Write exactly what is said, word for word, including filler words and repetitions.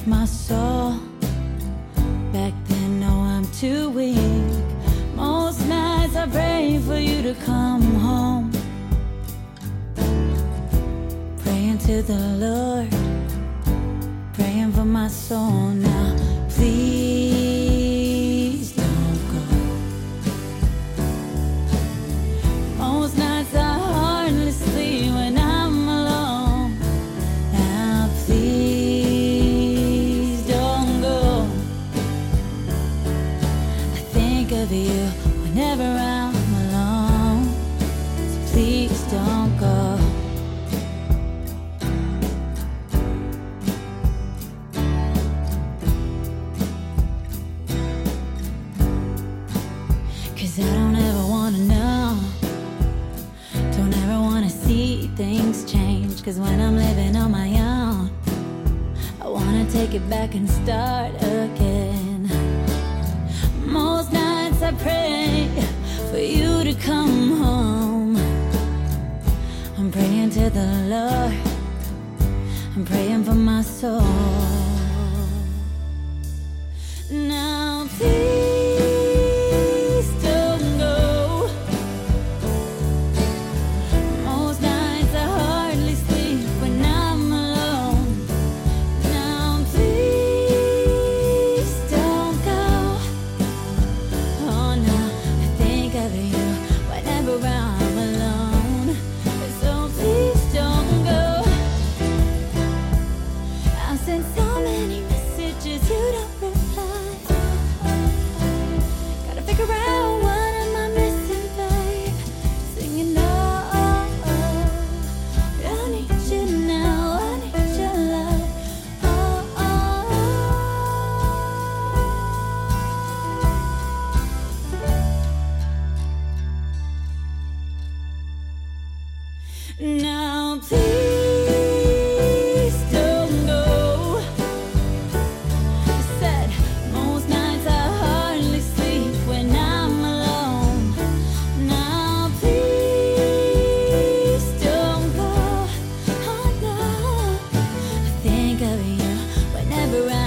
lost my soul. Back then, no, I'm too weak. Most nights I pray for you to come home. Praying to the Lord, praying for my soul now. Please don't go. Most nights I hardly sleep when I'm alone. Now please don't go. I think of you whenever I'm alone. So please don't go. Cause I don't ever wanna know, don't ever wanna see things change. Cause when I'm living on my own, I wanna take it back and start again. Most nights I pray for you to come home. I'm praying to the Lord, I'm praying for my soul. Now please Now please don't go. I said most nights I hardly sleep when I'm alone. Now please don't go. Oh no, I think of you whenever I